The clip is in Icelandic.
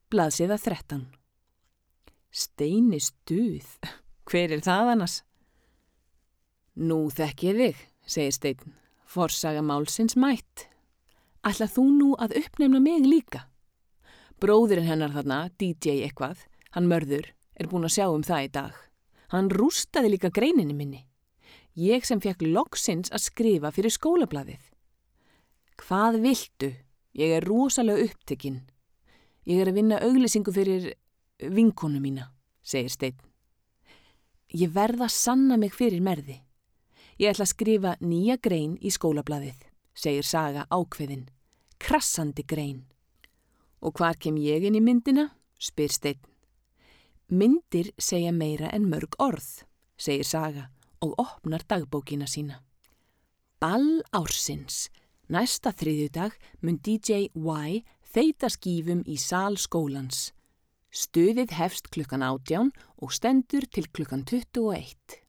Blaðsíða 13. Steini Stuð, hver það annars? Nú þekki ég þig, segir Steinn, forsaga málsins mætt. Ætlar þú nú að uppnefna mig líka? Bróðirinn hennar þarna, DJ eitthvað, hann Mörður, búinn að sjá það í dag. Hann rústaði líka greininni minni. Ég sem fekk loksins að skrifa fyrir skólablaðið. Hvað viltu? Ég rosalega upptekinn. Ég að vinna auglýsingu fyrir vinkonu mína, segir Steinn. Ég verð að sanna mig fyrir Merði. Ég ætla að skrifa nýja grein í skólablaðið, segir Saga ákveðin. Krassandi grein. Og hvar kem ég inn í myndina? Spyr Steinn. Myndir segja meira en mörg orð, segir Saga og opnar dagbókina sína. Ball ársins. Næsta þriðjudag mun DJ Y þeyta skífum í sal skólans. Stuðið hefst klukkan 18 og stendur til klukkan 21.